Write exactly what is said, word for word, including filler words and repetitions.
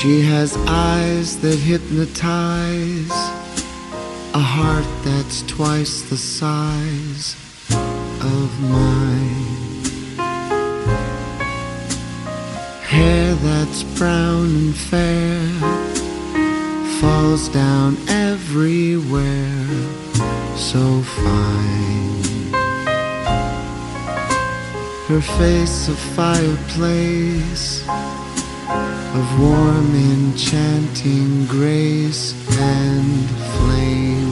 She has eyes that hypnotize, a heart that's twice the size of mine, hair that's brown and fair, falls down everywhere, so fine. Her face a fireplace of warm enchanting grace and flame.